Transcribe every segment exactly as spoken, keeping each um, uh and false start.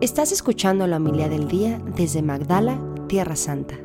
Estás escuchando la homilía del día desde Magdala, Tierra Santa.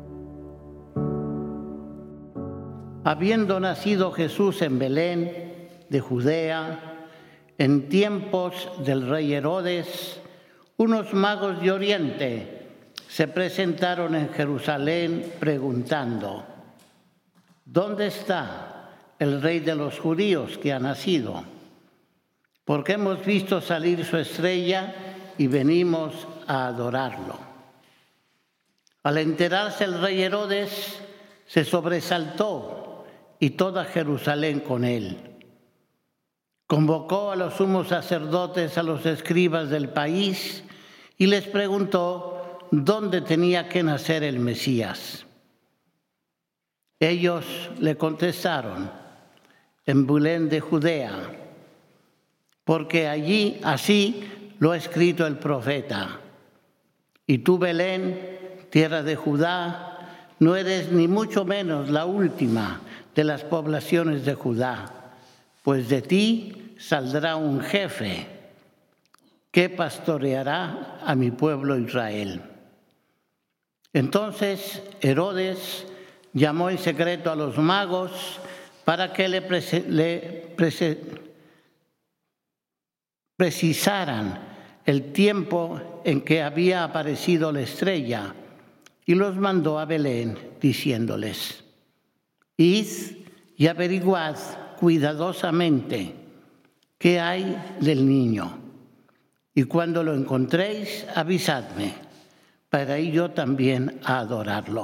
Habiendo nacido Jesús en Belén de Judea, en tiempos del rey Herodes, unos magos de Oriente se presentaron en Jerusalén preguntando: ¿dónde está el rey de los judíos que ha nacido? Porque hemos visto salir su estrella y venimos a adorarlo. Al enterarse el rey Herodes, se sobresaltó y toda Jerusalén con él. Convocó a los sumos sacerdotes, a los escribas del país y les preguntó dónde tenía que nacer el Mesías. Ellos le contestaron: en Belén de Judea, porque allí así lo ha escrito el profeta. Y tú, Belén, tierra de Judá, no eres ni mucho menos la última de las poblaciones de Judá, pues de ti saldrá un jefe que pastoreará a mi pueblo Israel. Entonces Herodes llamó en secreto a los magos para que le, prese, le prese, precisaran el tiempo en que había aparecido la estrella, y los mandó a Belén diciéndoles: id y averiguad cuidadosamente qué hay del niño, y cuando lo encontréis avisadme, para ir yo también a adorarlo.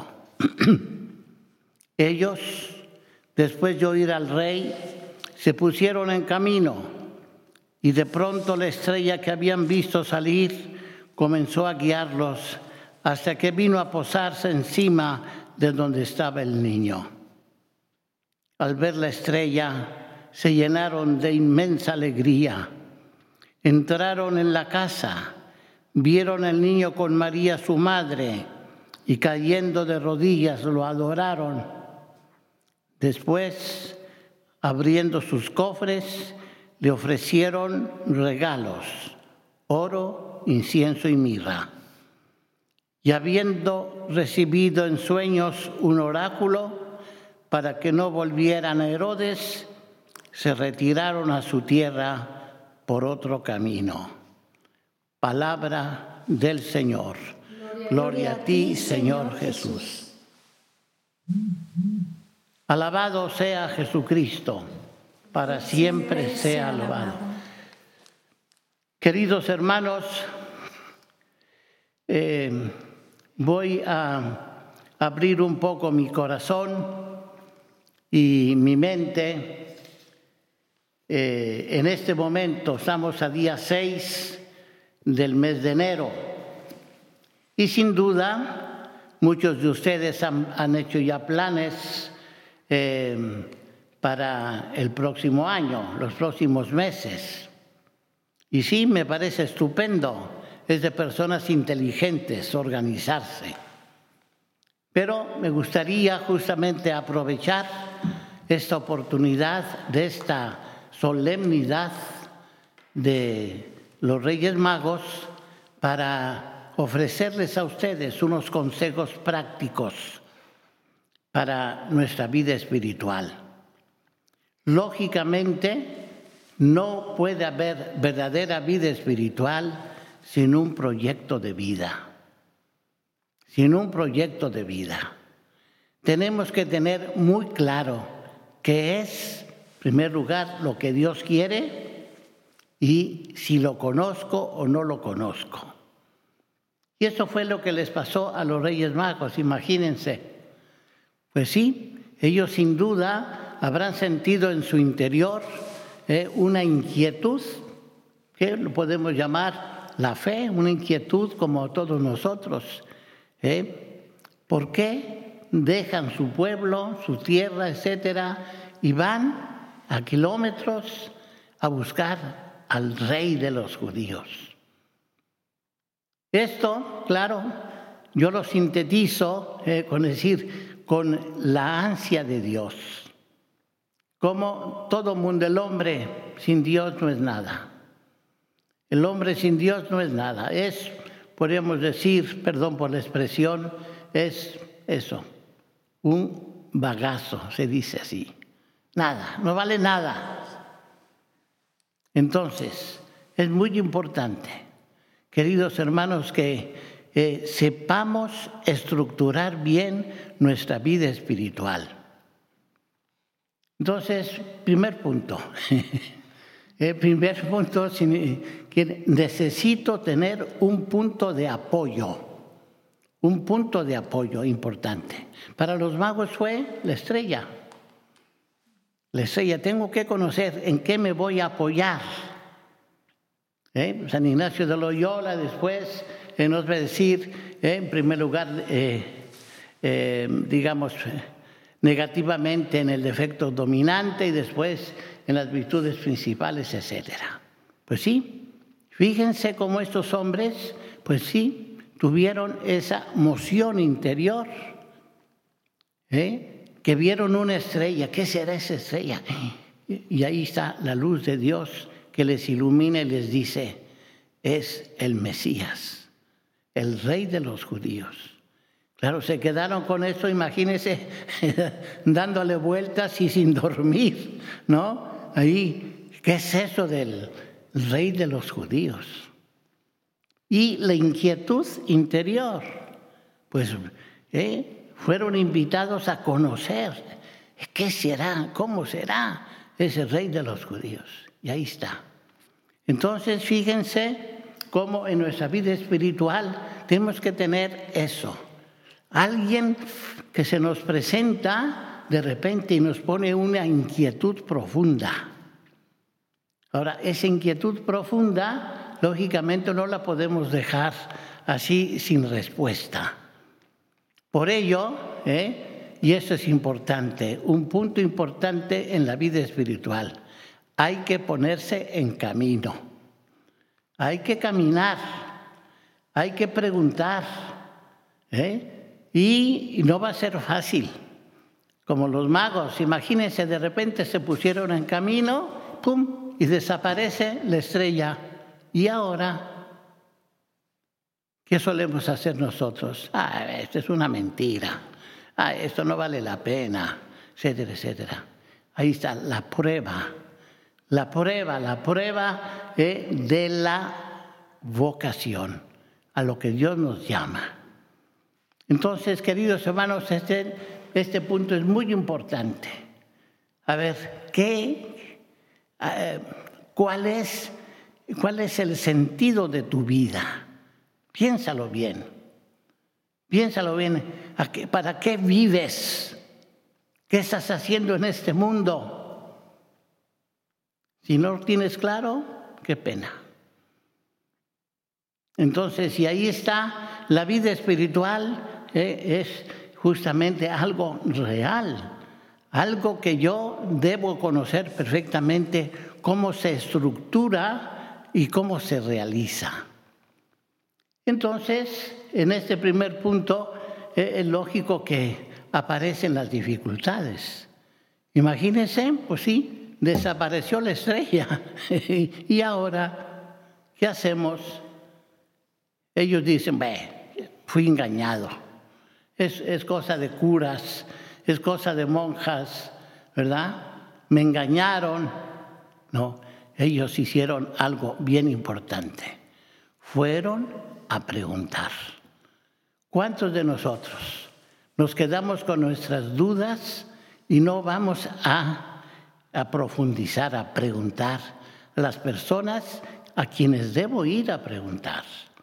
Ellos, después de oír al rey, se pusieron en camino, y de pronto la estrella que habían visto salir comenzó a guiarlos hasta que vino a posarse encima de donde estaba el niño. Al ver la estrella, se llenaron de inmensa alegría. Entraron en la casa, vieron al niño con María su madre, y cayendo de rodillas lo adoraron. Después, abriendo sus cofres, le ofrecieron regalos: oro, incienso y mirra. Y habiendo recibido en sueños un oráculo para que no volvieran a Herodes, se retiraron a su tierra por otro camino. Palabra del Señor. Gloria, Gloria a ti, Señor Jesús. Alabado sea Jesucristo, para siempre sea alabado. Queridos hermanos, eh, voy a abrir un poco mi corazón y mi mente. Eh, en este momento estamos a día seis del mes de enero y sin duda muchos de ustedes han, han hecho ya planes eh, para el próximo año, los próximos meses. Y sí, me parece estupendo, es de personas inteligentes organizarse. Pero me gustaría justamente aprovechar esta oportunidad de esta solemnidad de los Reyes Magos para ofrecerles a ustedes unos consejos prácticos para nuestra vida espiritual. Lógicamente, no puede haber verdadera vida espiritual sin un proyecto de vida. Sin un proyecto de vida. Tenemos que tener muy claro qué es, en primer lugar, lo que Dios quiere y si lo conozco o no lo conozco. Y eso fue lo que les pasó a los Reyes Magos, imagínense. Pues sí, ellos sin duda habrán sentido en su interior eh, una inquietud, que lo podemos llamar la fe, una inquietud como todos nosotros. ¿Eh? ¿Por qué dejan su pueblo, su tierra, etcétera, y van a kilómetros a buscar al rey de los judíos? Esto, claro, yo lo sintetizo eh, con decir, con la ansia de Dios. Como todo mundo, el hombre sin Dios no es nada. El hombre sin Dios no es nada. Es, podríamos decir, perdón por la expresión, es eso, un bagazo, se dice así. Nada, no vale nada. Entonces, es muy importante, queridos hermanos, que eh, sepamos estructurar bien nuestra vida espiritual. Entonces, primer punto. El primer punto, que necesito tener un punto de apoyo. Un punto de apoyo importante. Para los magos fue la estrella. La estrella, tengo que conocer en qué me voy a apoyar. ¿Eh? San Ignacio de Loyola después eh, nos va a decir, eh, en primer lugar, eh, eh, digamos, negativamente en el defecto dominante y después en las virtudes principales, etcétera. Pues sí, fíjense cómo estos hombres, pues sí, tuvieron esa moción interior, ¿eh? que vieron una estrella. ¿Qué será esa estrella? Y ahí está la luz de Dios que les ilumina y les dice, es el Mesías, el Rey de los judíos. Claro, se quedaron con eso, imagínense, dándole vueltas y sin dormir, ¿no? Ahí, ¿qué es eso del Rey de los judíos? Y la inquietud interior, pues, ¿eh? fueron invitados a conocer qué será, cómo será ese Rey de los judíos. Y ahí está. Entonces, fíjense cómo en nuestra vida espiritual tenemos que tener eso. Alguien que se nos presenta de repente y nos pone una inquietud profunda. Ahora, esa inquietud profunda, lógicamente no la podemos dejar así sin respuesta. Por ello, ¿eh? y esto es importante, un punto importante en la vida espiritual, hay que ponerse en camino, hay que caminar, hay que preguntar, ¿eh? y no va a ser fácil, como los magos, imagínense, de repente se pusieron en camino, ¡pum!, y desaparece la estrella, y ahora, ¿qué solemos hacer nosotros? Ah, esto es una mentira. Ah, esto no vale la pena, etcétera, etcétera. Ahí está la prueba. La prueba, la prueba eh, de la vocación, a lo que Dios nos llama. Entonces, queridos hermanos, este, este punto es muy importante. A ver, ¿qué, eh, cuál es, cuál es el sentido de tu vida? Piénsalo bien, piénsalo bien. ¿Para qué vives? ¿Qué estás haciendo en este mundo? Si no lo tienes claro, qué pena. Entonces, y ahí está, la vida espiritual eh, es justamente algo real, algo que yo debo conocer perfectamente cómo se estructura y cómo se realiza. Entonces, en este primer punto, eh, es lógico que aparecen las dificultades. Imagínense, pues sí, desapareció la estrella. ¿Y ahora qué hacemos? Ellos dicen, ve, fui engañado. Es, es cosa de curas, es cosa de monjas, ¿verdad? Me engañaron. No, ellos hicieron algo bien importante. Fueron a preguntar. ¿Cuántos de nosotros nos quedamos con nuestras dudas y no vamos a, a profundizar, a preguntar a las personas a quienes debo ir a preguntar?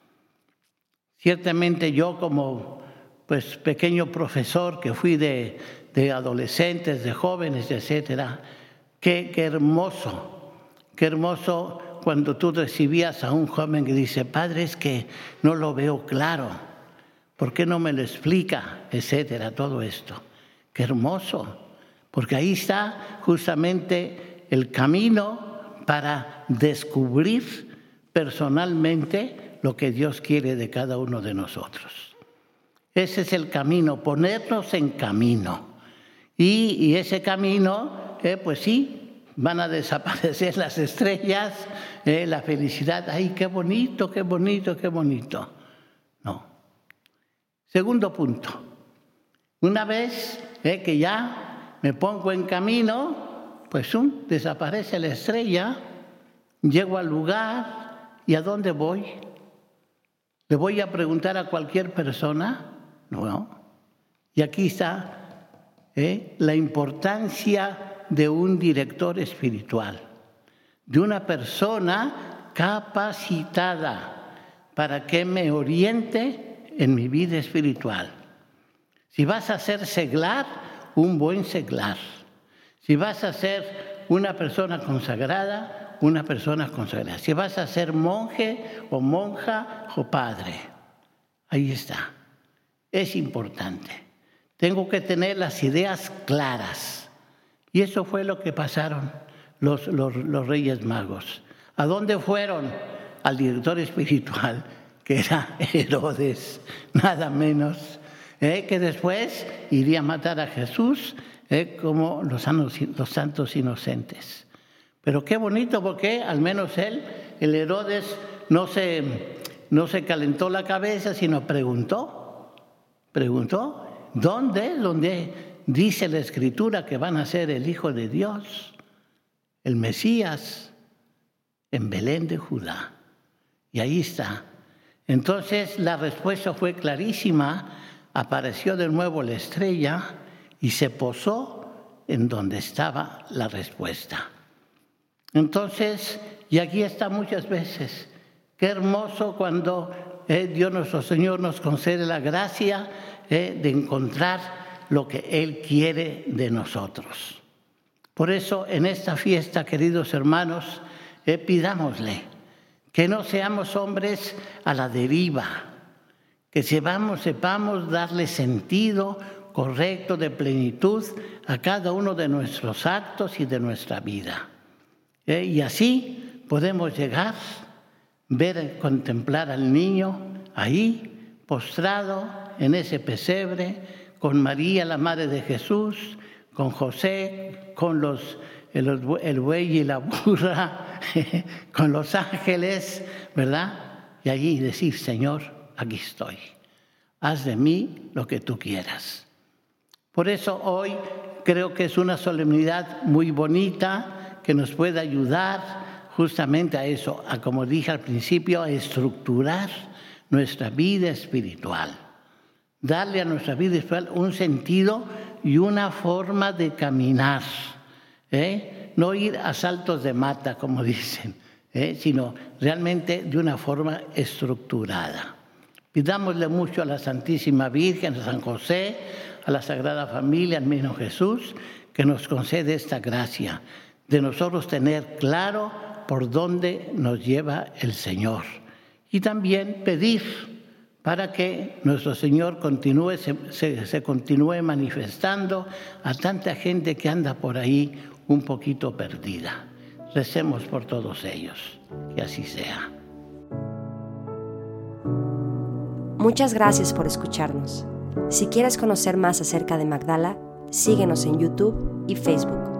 Ciertamente yo como pues, pequeño profesor que fui de, de adolescentes, de jóvenes, etcétera, qué, qué hermoso, qué hermoso cuando tú recibías a un joven que dice, padre, es que no lo veo claro, ¿por qué no me lo explica? Etcétera, todo esto. Qué hermoso, porque ahí está justamente el camino para descubrir personalmente lo que Dios quiere de cada uno de nosotros. Ese es el camino, ponernos en camino. Y, y ese camino, eh, pues sí, van a desaparecer las estrellas, eh, la felicidad. ¡Ay, qué bonito, qué bonito, qué bonito! No. Segundo punto. Una vez eh, que ya me pongo en camino, pues um, desaparece la estrella, llego al lugar y ¿a dónde voy? ¿Le voy a preguntar a cualquier persona? No. Y aquí está eh, la importancia de un director espiritual, de una persona capacitada para que me oriente en mi vida espiritual. Si vas a ser seglar, un buen seglar. Si vas a ser una persona consagrada, una persona consagrada. Si vas a ser monje o monja o padre. Ahí está. Es importante. Tengo que tener las ideas claras. Y eso fue lo que pasaron los, los, los Reyes Magos. ¿A dónde fueron? Al director espiritual, que era Herodes, nada menos. Eh, que después iría a matar a Jesús eh, como los, los santos inocentes. Pero qué bonito, porque al menos él, el Herodes, no se, no se calentó la cabeza, sino preguntó. Preguntó, ¿dónde? ¿Dónde dice la Escritura que van a ser el Hijo de Dios, el Mesías? En Belén de Judá. Y ahí está. Entonces la respuesta fue clarísima. Apareció de nuevo la estrella y se posó en donde estaba la respuesta. Entonces, y aquí está muchas veces, qué hermoso cuando eh, Dios nuestro Señor nos concede la gracia eh, de encontrar lo que Él quiere de nosotros. Por eso, en esta fiesta, queridos hermanos, eh, pidámosle que no seamos hombres a la deriva, que sepamos, sepamos darle sentido correcto de plenitud a cada uno de nuestros actos y de nuestra vida. ¿Eh? Y así podemos llegar, ver, contemplar al niño ahí, postrado en ese pesebre, con María, la Madre de Jesús, con José, con los, el, el buey y la burra, con los ángeles, ¿verdad? Y allí decir, Señor, aquí estoy. Haz de mí lo que tú quieras. Por eso hoy creo que es una solemnidad muy bonita que nos puede ayudar justamente a eso, a, como dije al principio, a estructurar nuestra vida espiritual. Darle a nuestra vida espiritual un sentido y una forma de caminar. ¿eh? No ir a saltos de mata, como dicen, ¿eh? sino realmente de una forma estructurada. Pidámosle mucho a la Santísima Virgen, a San José, a la Sagrada Familia, al mismo Jesús, que nos concede esta gracia de nosotros tener claro por dónde nos lleva el Señor. Y también pedir para que nuestro Señor continúe, se, se, se continúe manifestando a tanta gente que anda por ahí un poquito perdida. Recemos por todos ellos, que así sea. Muchas gracias por escucharnos. Si quieres conocer más acerca de Magdala, síguenos en YouTube y Facebook.